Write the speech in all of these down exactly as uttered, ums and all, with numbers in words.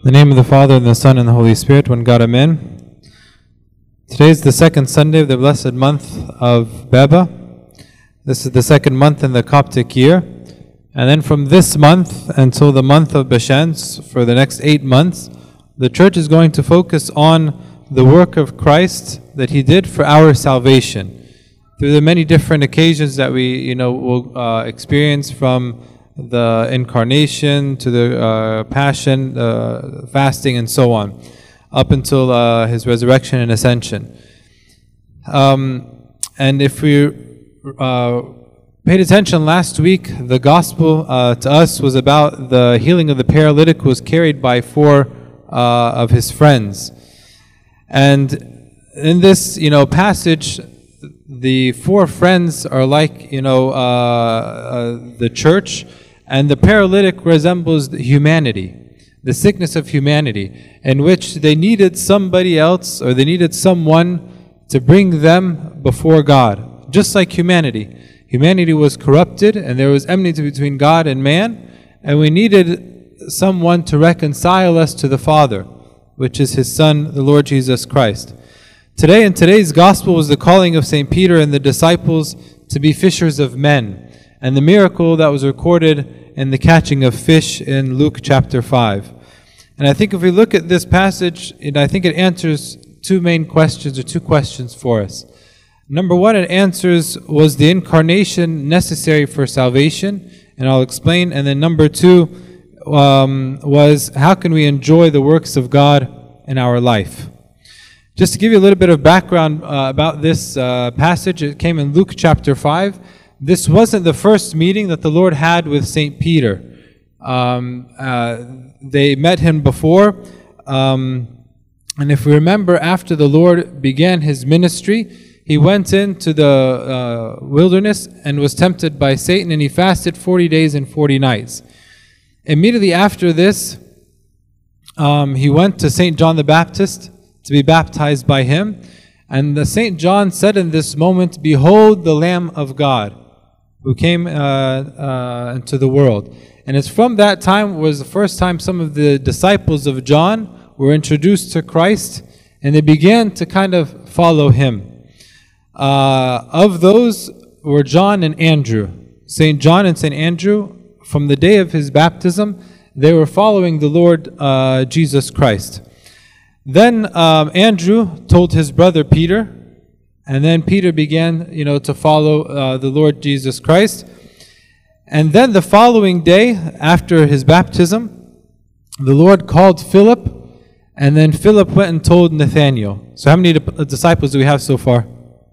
In the name of the Father, and the Son, and the Holy Spirit, one God, Amen. Today is the second Sunday of the blessed month of Baba. This is the second month in the Coptic year. And then from this month until the month of Bashans, for the next eight months, the Church is going to focus on the work of Christ that He did for our salvation. Through the many different occasions that we, you know, will uh, experience, from the incarnation to the uh, passion, uh, fasting, and so on, up until uh, His resurrection and ascension. Um, and if we uh, paid attention last week, the gospel uh, to us was about the healing of the paralytic who was carried by four uh, of his friends. And in this, you know, passage, the four friends are like, you know, uh, uh, the church, and the paralytic resembles humanity, the sickness of humanity, in which they needed somebody else, or they needed someone to bring them before God, just like humanity. Humanity was corrupted, and there was enmity between God and man, and we needed someone to reconcile us to the Father, which is His Son, the Lord Jesus Christ. Today, in today's gospel, was the calling of Saint Peter and the disciples to be fishers of men, and the miracle that was recorded in the catching of fish in Luke chapter five. And I think if we look at this passage, it, I think it answers two main questions, or two questions for us. Number one, it answers, was the incarnation necessary for salvation? And I'll explain. And then number two um, was, how can we enjoy the works of God in our life? Just to give you a little bit of background uh, about this uh, passage, it came in Luke chapter five. This wasn't the first meeting that the Lord had with Saint Peter. Um, uh, they met him before. Um, and if we remember, after the Lord began His ministry, He went into the uh, wilderness and was tempted by Satan, and He fasted forty days and forty nights. Immediately after this, um, He went to Saint John the Baptist to be baptized by him. And the Saint John said in this moment, "Behold the Lamb of God, who came uh, uh, into the world." And it's from that time was the first time some of the disciples of John were introduced to Christ, and they began to kind of follow Him. Uh, of those were John and Andrew. Saint John and Saint Andrew, from the day of his baptism, they were following the Lord uh, Jesus Christ. Then um, Andrew told his brother Peter, and then Peter began, you know, to follow uh, the Lord Jesus Christ. And then the following day, after his baptism, the Lord called Philip, and then Philip went and told Nathanael. So how many disciples do we have so far?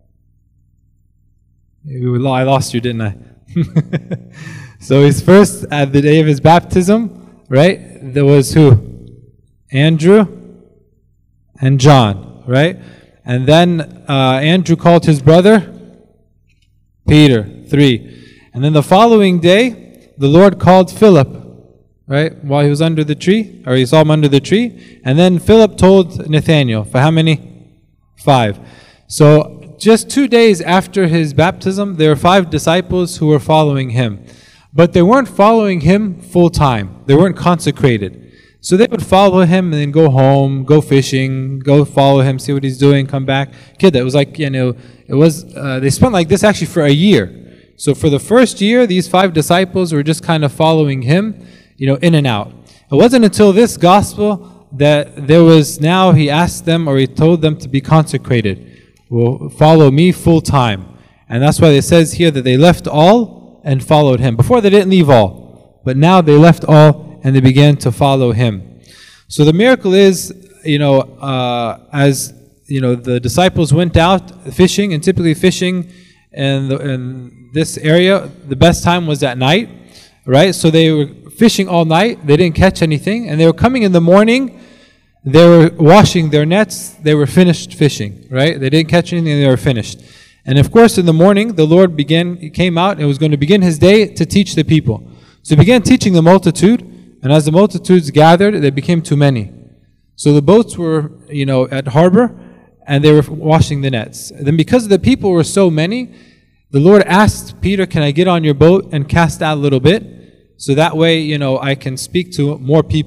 I lost you, didn't I? So his first, at the day of his baptism, right, there was who? Andrew and John, right? And then uh, Andrew called his brother Peter, three. And then the following day, the Lord called Philip, right, while he was under the tree, or he saw him under the tree. And then Philip told Nathanael, for how many? Five. So just two days after his baptism, there were five disciples who were following him. But they weren't following him full time. They weren't consecrated. So they would follow him and then go home, go fishing, go follow him, see what he's doing, come back. Kid, it was like, you know, it was, uh, they spent like this actually for a year. So for the first year, these five disciples were just kind of following him, you know, in and out. It wasn't until this gospel that there was now, he asked them, or he told them to be consecrated. Well, follow me full time. And that's why it says here that they left all and followed him. Before they didn't leave all, but now they left all and they began to follow him. So the miracle is, you know, uh, as you know, the disciples went out fishing, and typically fishing in, the, in this area, the best time was at night, right? So they were fishing all night, they didn't catch anything, and they were coming in the morning, they were washing their nets, they were finished fishing, right? They didn't catch anything, they were finished. And of course, in the morning, the Lord began, he came out and was going to begin His day to teach the people. So He began teaching the multitude. And as the multitudes gathered, they became too many. So the boats were, you know, at harbor, and they were washing the nets. And then because the people were so many, the Lord asked Peter, "Can I get on your boat and cast out a little bit? So that way, you know, I can speak to more people."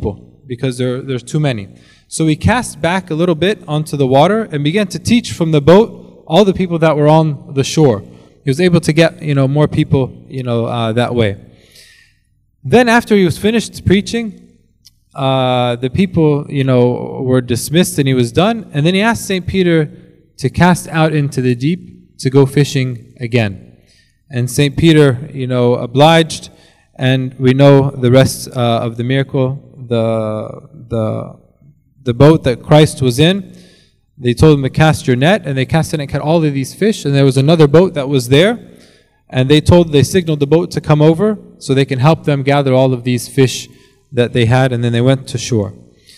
because there, there's too many. So he cast back a little bit onto the water and began to teach from the boat all the people that were on the shore. He was able to get, you know, more people, you know, uh, that way. Then after he was finished preaching, uh, the people, you know, were dismissed and he was done. And then he asked Saint Peter to cast out into the deep to go fishing again. And Saint Peter, you know, obliged, and we know the rest uh, of the miracle. The the the boat that Christ was in, they told him to cast your net, and they cast it and caught all of these fish. And there was another boat that was there, and they told they signaled the boat to come over so they can help them gather all of these fish that they had, and then they went to shore.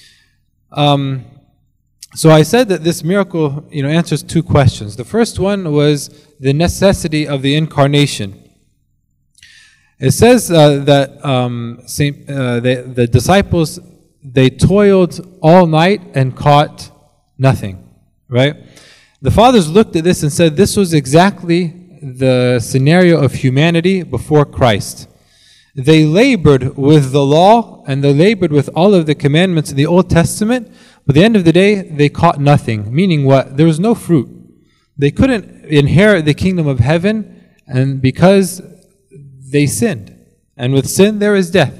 Um, so I said that this miracle, you know, answers two questions. The first one was the necessity of the incarnation. It says uh, that um, Saint, uh, the, the disciples, they toiled all night and caught nothing, right? The fathers looked at this and said this was exactly the scenario of humanity before Christ. They labored with the law and they labored with all of the commandments in the Old Testament, but at the end of the day, they caught nothing. Meaning what? There was no fruit. They couldn't inherit the kingdom of heaven, and because they sinned. And with sin, there is death.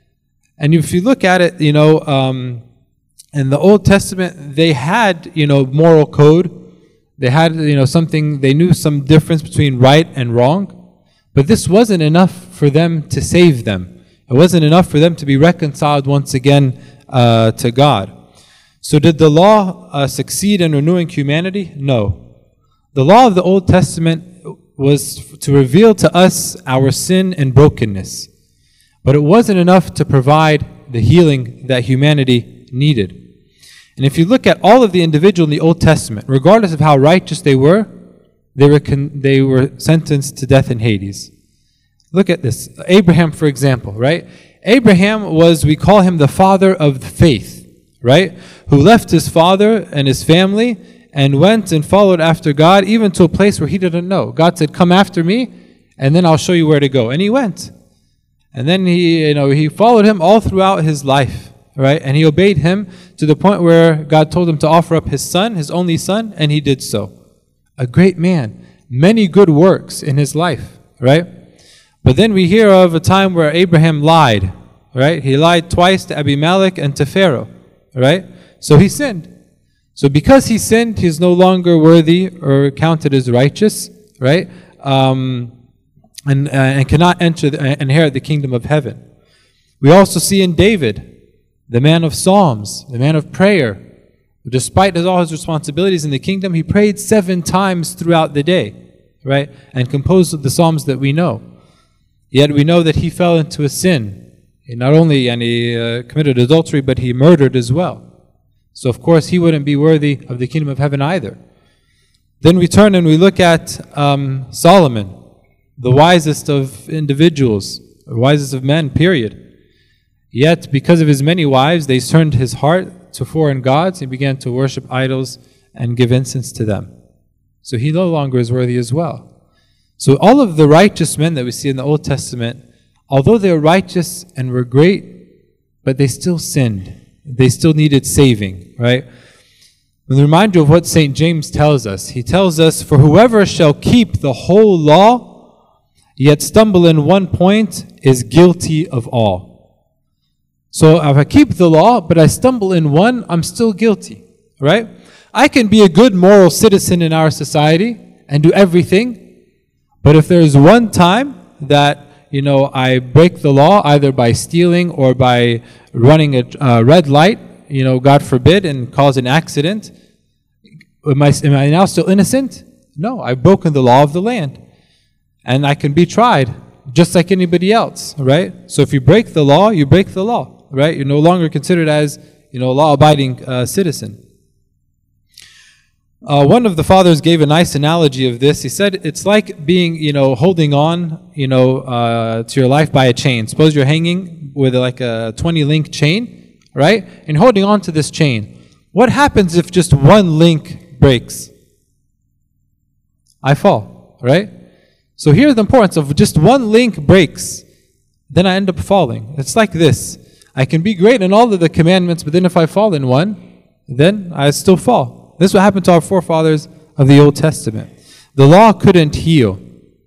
And if you look at it, you know, um, in the Old Testament, they had, you know, moral code. They had, you know, something, they knew some difference between right and wrong. But this wasn't enough for them to save them. It wasn't enough for them to be reconciled once again uh, to God. So did the law uh, succeed in renewing humanity? No. The law of the Old Testament was to reveal to us our sin and brokenness. But it wasn't enough to provide the healing that humanity needed. And if you look at all of the individuals in the Old Testament, regardless of how righteous they were, they were con- they were sentenced to death in Hades. Look at this. Abraham, for example, right? Abraham was, we call him the father of the faith, right? Who left his father and his family and went and followed after God, even to a place where he didn't know. God said, come after me, and then I'll show you where to go. And he went. And then he, you know, he followed him all throughout his life, right? And he obeyed him to the point where God told him to offer up his son, his only son, and he did so. A great man. Many good works in his life, right? But then we hear of a time where Abraham lied, right? He lied twice to Abimelech and to Pharaoh, right? So he sinned. So because he sinned, he is no longer worthy or counted as righteous, right? Um, and, uh, and cannot enter the, uh, inherit the kingdom of heaven. We also see in David, the man of Psalms, the man of prayer. Despite his, all his responsibilities in the kingdom, he prayed seven times throughout the day, right? And composed the Psalms that we know. Yet we know that he fell into a sin. He not only and he uh, committed adultery, but he murdered as well. So of course he wouldn't be worthy of the kingdom of heaven either. Then we turn and we look at um, Solomon, the wisest of individuals, the wisest of men, period. Yet because of his many wives, they turned his heart to foreign gods and began to worship idols and give incense to them. So he no longer is worthy as well. So all of the righteous men that we see in the Old Testament, although they were righteous and were great, but they still sinned. They still needed saving, right? And remind you of what Saint James tells us. He tells us, for whoever shall keep the whole law, yet stumble in one point, is guilty of all. So if I keep the law, but I stumble in one, I'm still guilty, right? I can be a good moral citizen in our society and do everything, but if there is one time that, you know, I break the law either by stealing or by running a uh, red light, you know, God forbid, and cause an accident, am I, am I now still innocent? No, I've broken the law of the land. And I can be tried just like anybody else, right? So if you break the law, you break the law, right? You're no longer considered as, you know, a law-abiding uh, citizen. Uh, one of the fathers gave a nice analogy of this. He said it's like being, you know, holding on, you know, uh, to your life by a chain. Suppose you're hanging with like a twenty link chain, right? And holding on to this chain. What happens if just one link breaks? I fall, right? So here's the importance of just one link breaks, then I end up falling. It's like this. I can be great in all of the commandments, but then if I fall in one, then I still fall. This is what happened to our forefathers of the Old Testament. The law couldn't heal.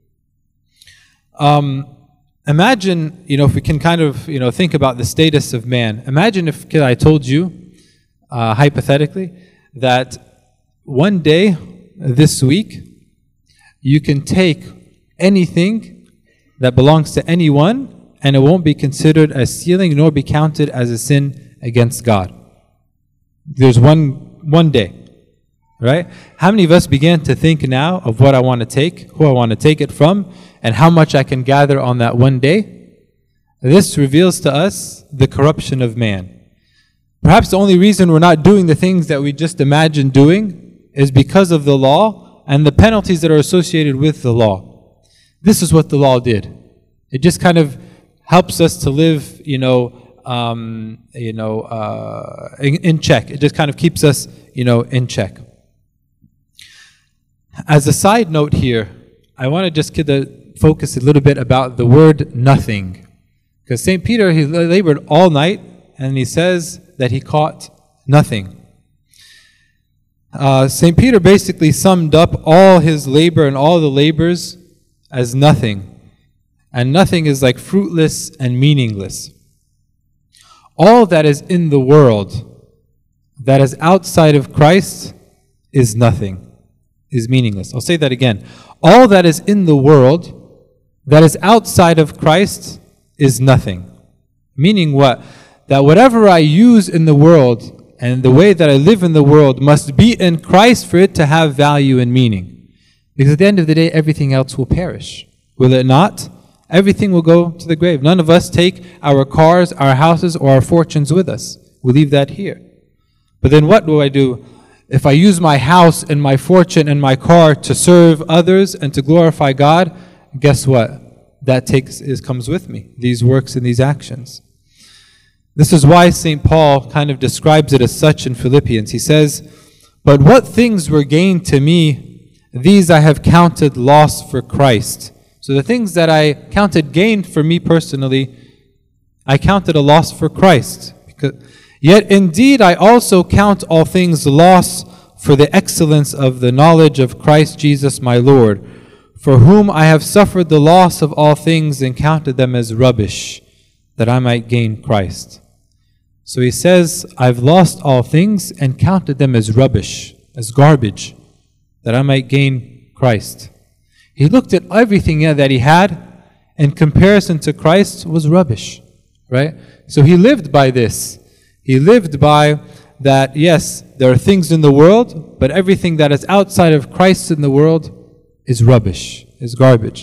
Um, imagine, you know, if we can kind of, you know, think about the status of man. Imagine if I told you, uh, hypothetically, that one day this week, you can take anything that belongs to anyone, and it won't be considered as stealing, nor be counted as a sin against God. There's one one day, right? How many of us began to think now of what I want to take, who I want to take it from, and how much I can gather on that one day? This reveals to us the corruption of man. Perhaps the only reason we're not doing the things that we just imagined doing is because of the law and the penalties that are associated with the law. This is what the law did. It just kind of helps us to live, you know, um, you know, uh, in, in check. It just kind of keeps us, you know, in check. As a side note here, I want to just get a, focus a little bit about the word nothing. Because Saint Peter, he labored all night, and he says that he caught nothing. Uh, Saint Peter basically summed up all his labor and all the labors as nothing. And nothing is like fruitless and meaningless. All that is in the world that is outside of Christ is nothing, is meaningless. I'll say that again. All that is in the world that is outside of Christ is nothing. Meaning what? That whatever I use in the world and the way that I live in the world must be in Christ for it to have value and meaning. Because at the end of the day, everything else will perish. Will it not? Everything will go to the grave. None of us take our cars, our houses, or our fortunes with us. We leave that here. But then what do I do? If I use my house and my fortune and my car to serve others and to glorify God, guess what? That takes is comes with me, these works and these actions. This is why Saint Paul kind of describes it as such in Philippians. He says, "But what things were gained to me, these I have counted loss for Christ." So the things that I counted gain for me personally, I counted a loss for Christ. Because, yet indeed I also count all things loss for the excellence of the knowledge of Christ Jesus my Lord, for whom I have suffered the loss of all things and counted them as rubbish, that I might gain Christ. So he says, I've lost all things and counted them as rubbish, as garbage, that I might gain Christ. He looked at everything that he had, in comparison to Christ, was rubbish, right? So he lived by this. He lived by that, yes, there are things in the world, but everything that is outside of Christ in the world is rubbish, is garbage.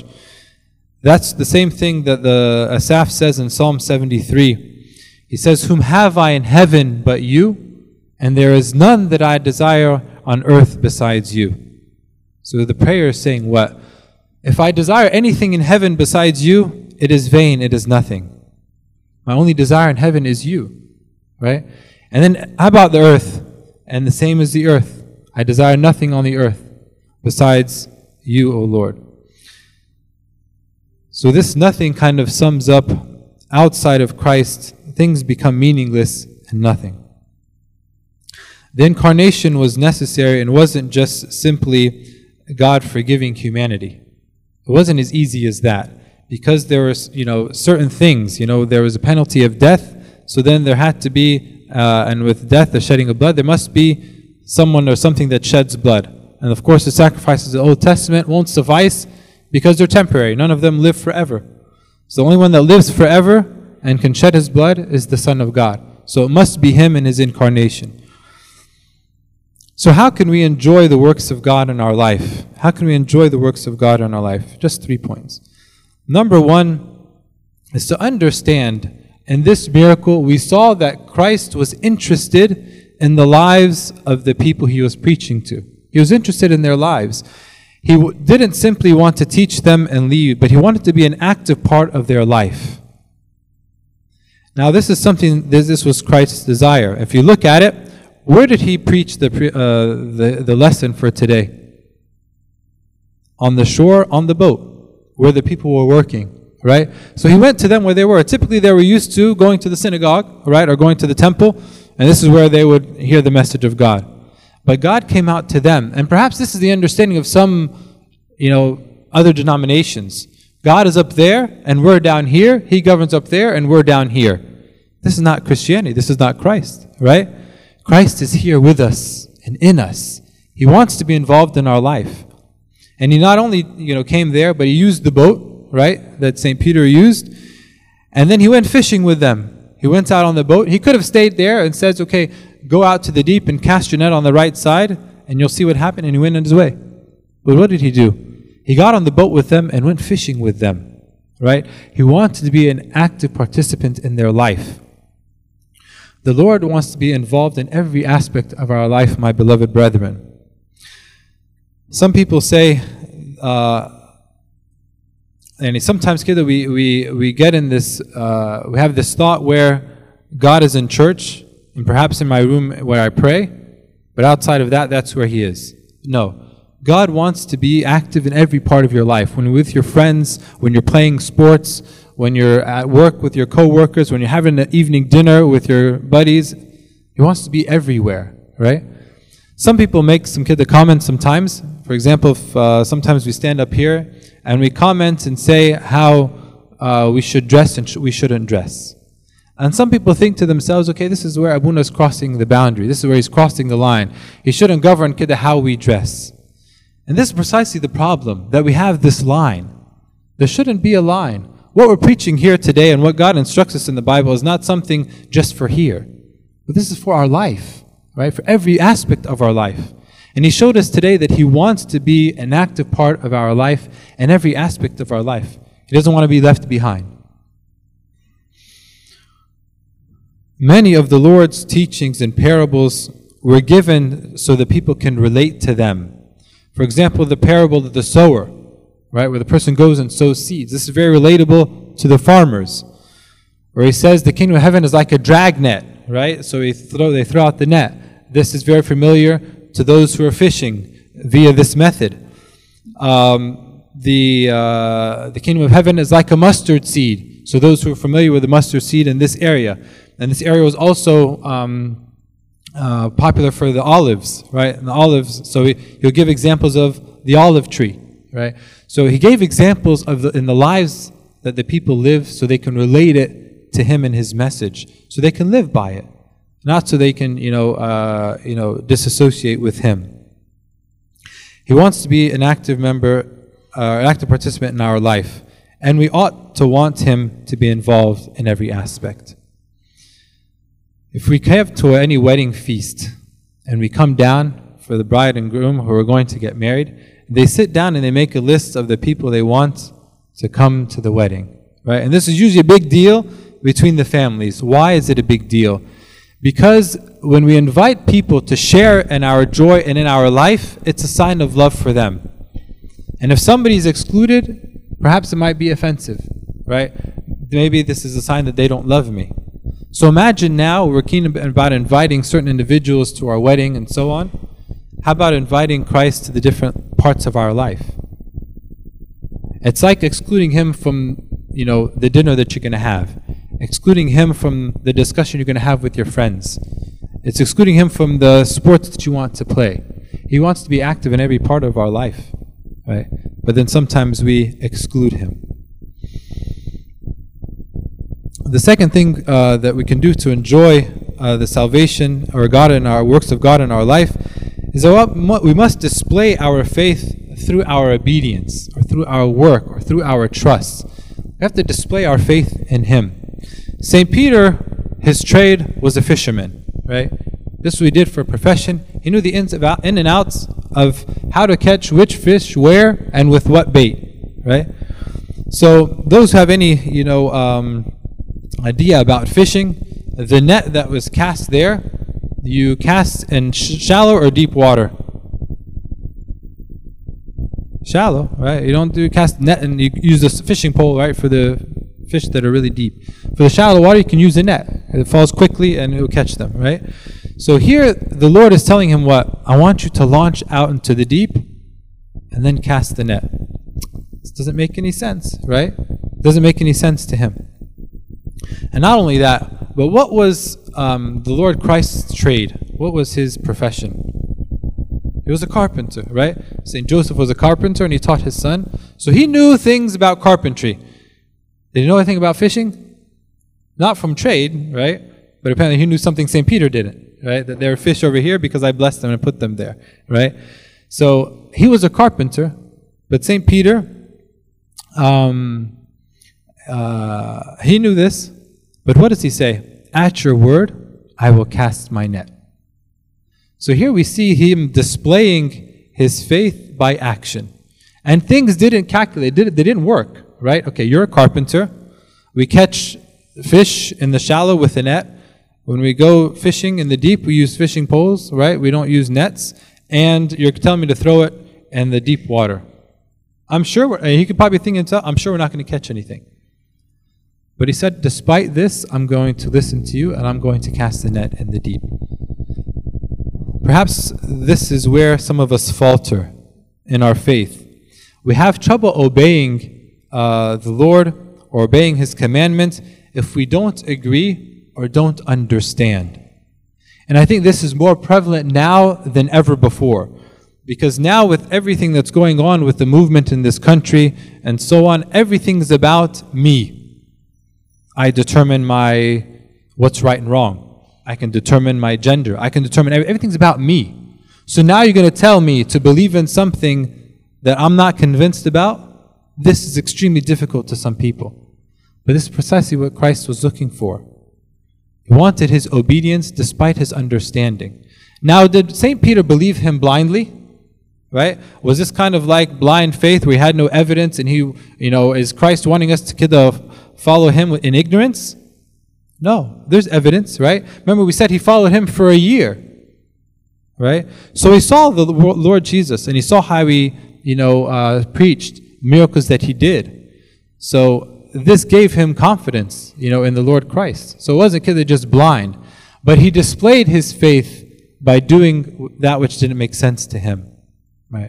That's the same thing that the Asaph says in Psalm seventy-three. He says, "Whom have I in heaven but you? And there is none that I desire on earth besides you." So the prayer is saying what? If I desire anything in heaven besides you, it is vain, it is nothing. My only desire in heaven is you, right? And then how about the earth? And the same as the earth. I desire nothing on the earth besides you, O Lord. So this nothing kind of sums up outside of Christ, things become meaningless and nothing. The incarnation was necessary and wasn't just simply God forgiving humanity. It wasn't as easy as that, because there was, you know, certain things, you know, there was a penalty of death, so then there had to be, uh, and with death, the shedding of blood, there must be someone or something that sheds blood. And of course, the sacrifices of the Old Testament won't suffice because they're temporary. None of them live forever. So the only one that lives forever and can shed his blood is the Son of God. So it must be him in his incarnation. So how can we enjoy the works of God in our life? How can we enjoy the works of God in our life? Just three points. Number one is to understand in this miracle we saw that Christ was interested in the lives of the people he was preaching to. He was interested in their lives. He w- didn't simply want to teach them and leave, but he wanted to be an active part of their life. Now this is something, this, this was Christ's desire. If you look at it, where did he preach the, uh, the, the lesson for today? On the shore, on the boat, where the people were working, right? So he went to them where they were. Typically they were used to going to the synagogue, right, or going to the temple, and this is where they would hear the message of God. But God came out to them, and perhaps this is the understanding of some, you know, other denominations. God is up there, and we're down here. He governs up there, and we're down here. This is not Christianity. This is not Christ, right? Christ is here with us and in us. He wants to be involved in our life. And he not only, you know, came there, but he used the boat, right, that Saint Peter used. And then he went fishing with them. He went out on the boat. He could have stayed there and says, okay, go out to the deep and cast your net on the right side, and you'll see what happened, and he went on his way. But what did he do? He got on the boat with them and went fishing with them, right? He wanted to be an active participant in their life. The Lord wants to be involved in every aspect of our life, my beloved brethren. Some people say, uh, and sometimes kid, we, we, we get in this, uh, we have this thought where God is in church, and perhaps in my room where I pray, but outside of that, that's where He is. No. God wants to be active in every part of your life. When you're with your friends, when you're playing sports, when you're at work with your co-workers, when you're having an evening dinner with your buddies, He wants to be everywhere, right? Some people make some kid the comments sometimes. For example, if, uh, sometimes we stand up here and we comment and say how uh, we should dress and sh- we shouldn't dress. And some people think to themselves, okay, this is where Abuna is crossing the boundary. This is where he's crossing the line. He shouldn't govern kid how we dress. And this is precisely the problem, that we have this line. There shouldn't be a line. What we're preaching here today and what God instructs us in the Bible is not something just for here. But this is for our life, right? For every aspect of our life. And He showed us today that He wants to be an active part of our life and every aspect of our life. He doesn't want to be left behind. Many of the Lord's teachings and parables were given so that people can relate to them. For example, the parable of the sower, right, where the person goes and sows seeds. This is very relatable to the farmers, where he says the kingdom of heaven is like a dragnet, right? So he throw, they throw out the net. This is very familiar to those who are fishing via this method. Um, the uh, the kingdom of heaven is like a mustard seed. So those who are familiar with the mustard seed in this area, and this area was also um, uh, popular for the olives, right? And the olives. So he, he'll give examples of the olive tree, right? So he gave examples of the, in the lives that the people live, so they can relate it to him and his message, so they can live by it, not so they can, you know, uh, you know, disassociate with him. He wants to be an active member, uh, an active participant in our life, and we ought to want him to be involved in every aspect. If we come to any wedding feast and we come down for the bride and groom who are going to get married, they sit down and they make a list of the people they want to come to the wedding, right? And this is usually a big deal between the families. Why is it a big deal? Because when we invite people to share in our joy and in our life, it's a sign of love for them. And if somebody is excluded, perhaps it might be offensive, right? Maybe this is a sign that they don't love me. So imagine now we're keen about inviting certain individuals to our wedding and so on. How about inviting Christ to the different parts of our life? It's like excluding him from, you know, the dinner that you're going to have, excluding him from the discussion you're going to have with your friends. It's excluding him from the sports that you want to play. He wants to be active in every part of our life, right? But then sometimes we exclude him. The second thing uh, that we can do to enjoy uh, the salvation or God and our works of God in our life is that we must display our faith through our obedience, or through our work, or through our trust. We have to display our faith in Him. Saint Peter, his trade was a fisherman, right? This is what he did for a profession. He knew the ins, about, in and outs of how to catch which fish, where, and with what bait, right? So those who have any, you know, um, idea about fishing, the net that was cast there, you cast in sh- shallow or deep water? Shallow, right? You don't do cast net and you use a fishing pole, right, for the fish that are really deep. For the shallow water, you can use a net. It falls quickly and it will catch them, right? So here, the Lord is telling him what? I want you to launch out into the deep and then cast the net. This doesn't make any sense, right? Doesn't make any sense to him. And not only that, but what was um, the Lord Christ's trade? What was his profession? He was a carpenter, right? Saint Joseph was a carpenter and he taught his son. So he knew things about carpentry. Did he know anything about fishing? Not from trade, right? But apparently he knew something Saint Peter didn't, right? That there are fish over here because I blessed them and put them there, right? So he was a carpenter, but Saint Peter, um, uh, he knew this. But what does he say? At your word, I will cast my net. So here we see him displaying his faith by action. And things didn't calculate, they didn't work, right? Okay, you're a carpenter. We catch fish in the shallow with a net. When we go fishing in the deep, we use fishing poles, right? We don't use nets. And you're telling me to throw it in the deep water. I'm sure, we're, he could probably think himself, I'm sure we're not going to catch anything. But he said, despite this, I'm going to listen to you and I'm going to cast the net in the deep. Perhaps this is where some of us falter in our faith. We have trouble obeying uh, the Lord or obeying His commandments if we don't agree or don't understand. And I think this is more prevalent now than ever before. Because now with everything that's going on with the movement in this country and so on, everything's about me. I determine my what's right and wrong. I can determine my gender. I can determine everything's about me. So now you're going to tell me to believe in something that I'm not convinced about? This is extremely difficult to some people. But this is precisely what Christ was looking for. He wanted his obedience despite his understanding. Now, did Saint Peter believe him blindly? Right? Was this kind of like blind faith where he had no evidence and he, you know, is Christ wanting us to follow him in ignorance? No, there's evidence, right? Remember we said he followed him for a year, right? So he saw the Lord Jesus and he saw how he, you know, uh, preached, miracles that he did. So this gave him confidence, you know, in the Lord Christ. So it wasn't a kid that just blind, but he displayed his faith by doing that which didn't make sense to him, right?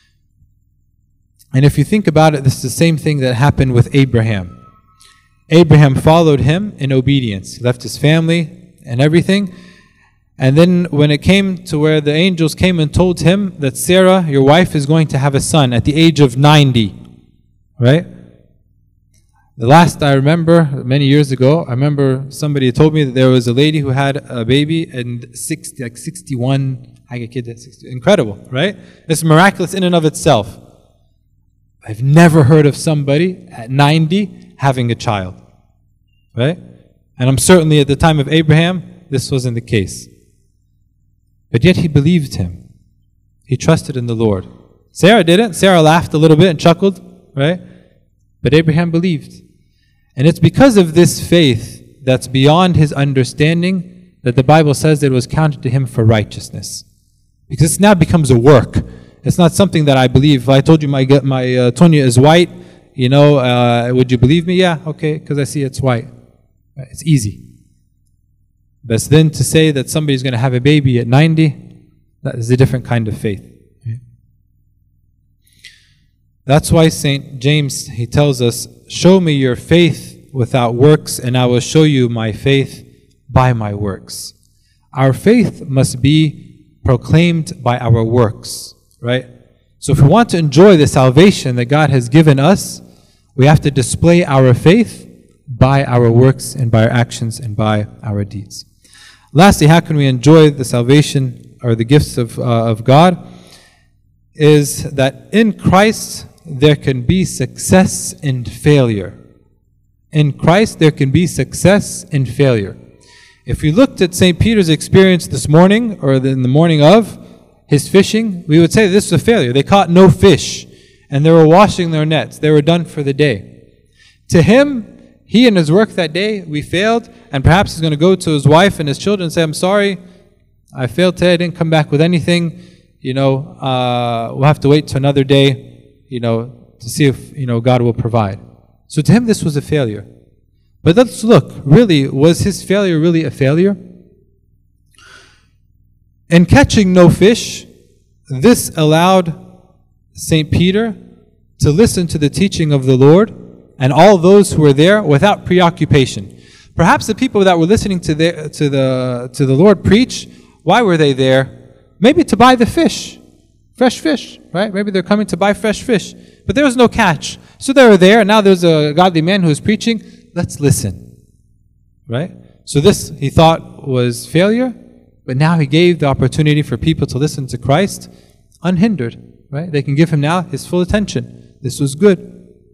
And if you think about it, this is the same thing that happened with Abraham. Abraham followed him in obedience. He left his family and everything. And then when it came to where the angels came and told him that Sarah, your wife, is going to have a son at the age of ninety. Right? The last I remember, many years ago, I remember somebody told me that there was a lady who had a baby and sixty, like sixty-one, incredible, right? It's miraculous in and of itself. I've never heard of somebody at ninety having a child. Right? And I'm certainly at the time of Abraham, this wasn't the case. But yet he believed him. He trusted in the Lord. Sarah didn't. Sarah laughed a little bit and chuckled, right? But Abraham believed. And it's because of this faith that's beyond his understanding that the Bible says that it was counted to him for righteousness. Because it now becomes a work. It's not something that I believe. If I told you my, my uh, Tonya is white, you know, uh, would you believe me? Yeah, okay, because I see it's white. It's easy. But then to say that somebody's going to have a baby at ninety, that is a different kind of faith. That's why Saint James, he tells us, show me your faith without works, and I will show you my faith by my works. Our faith must be proclaimed by our works, right? So if we want to enjoy the salvation that God has given us, we have to display our faith by our works and by our actions and by our deeds. Lastly, how can we enjoy the salvation or the gifts of, uh, of God? Is that in Christ there can be success and failure. In Christ there can be success and failure. If we looked at Saint Peter's experience this morning, or in the morning of his fishing, we would say this was a failure. They caught no fish, and they were washing their nets. They were done for the day. To him, he and his work that day, we failed, and perhaps he's going to go to his wife and his children and say, I'm sorry, I failed today, I didn't come back with anything. You know, uh, we'll have to wait till another day, you know, to see if, you know, God will provide. So to him, this was a failure. But let's look, really, was his failure really a failure? In catching no fish, this allowed Saint Peter to listen to the teaching of the Lord and all those who were there without preoccupation. Perhaps the people that were listening to the, to the, to the Lord preach, why were they there? Maybe to buy the fish, fresh fish, right? Maybe they're coming to buy fresh fish, but there was no catch. So they were there, and now there's a godly man who is preaching. Let's listen, right? So this, he thought, was failure, but now he gave the opportunity for people to listen to Christ unhindered, right? They can give him now his full attention. This was good.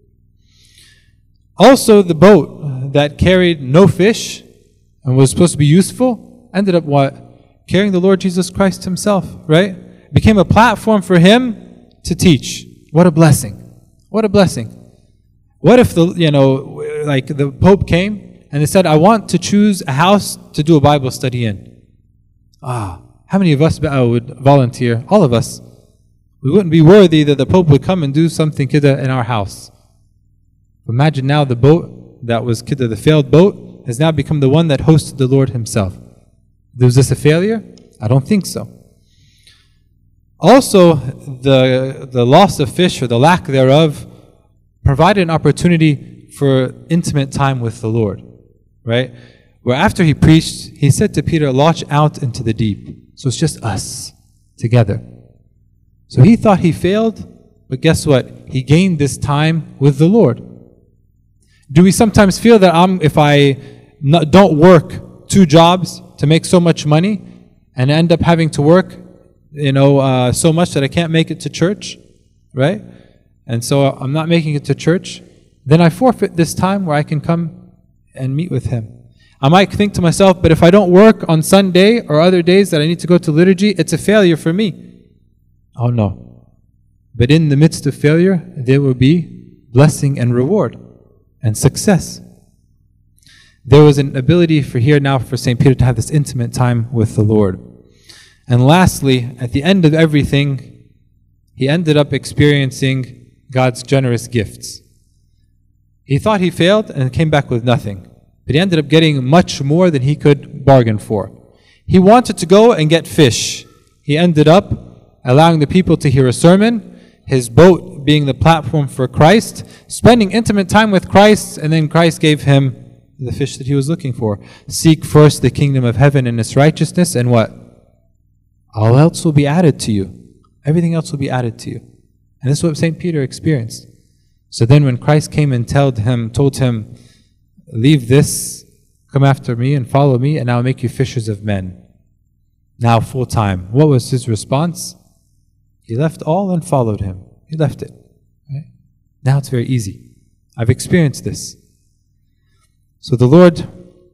Also, the boat that carried no fish and was supposed to be useful ended up what? Carrying the Lord Jesus Christ himself, right? It became a platform for him to teach. What a blessing. What a blessing. What if the, you know, like the Pope came and they said, I want to choose a house to do a Bible study in. Ah, how many of us would volunteer? All of us. We wouldn't be worthy that the Pope would come and do something kidda in our house. Imagine now the boat that was kidda, the failed boat, has now become the one that hosted the Lord himself. Was this a failure? I don't think so. Also, the, the loss of fish or the lack thereof provided an opportunity for intimate time with the Lord, right? Where after he preached, he said to Peter, launch out into the deep. So it's just us together. So he thought he failed, but guess what? He gained this time with the Lord. Do we sometimes feel that I'm, if I not, don't work two jobs to make so much money and end up having to work, you know, uh, so much that I can't make it to church, right? And so I'm not making it to church, then I forfeit this time where I can come and meet with him. I might think to myself, but if I don't work on Sunday or other days that I need to go to liturgy, it's a failure for me. Oh no. But in the midst of failure, there will be blessing and reward and success. There was an ability for here now for Saint Peter to have this intimate time with the Lord. And lastly, at the end of everything, he ended up experiencing God's generous gifts. He thought he failed and came back with nothing. But he ended up getting much more than he could bargain for. He wanted to go and get fish. He ended up allowing the people to hear a sermon, his boat being the platform for Christ, spending intimate time with Christ, and then Christ gave him the fish that he was looking for. Seek first the kingdom of heaven and its righteousness, and what? All else will be added to you. Everything else will be added to you. And this is what Saint Peter experienced. So then when Christ came and told him, told him, leave this, come after me and follow me, and I'll make you fishers of men. Now full time. What was his response? He left all and followed him. He left it. Right? Now it's very easy. I've experienced this. So the Lord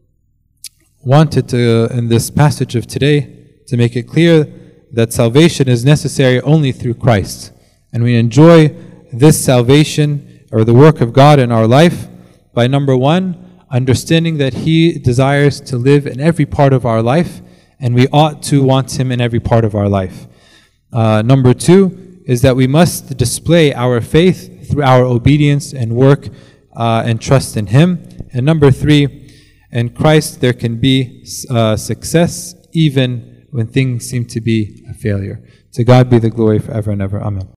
wanted to, in this passage of today, to make it clear that salvation is necessary only through Christ. And we enjoy this salvation or the work of God in our life by, number one, understanding that He desires to live in every part of our life, and we ought to want Him in every part of our life. Uh, number two is that we must display our faith through our obedience and work uh, and trust in Him. And number three, in Christ there can be uh, success even when things seem to be a failure. To God be the glory forever and ever. Amen.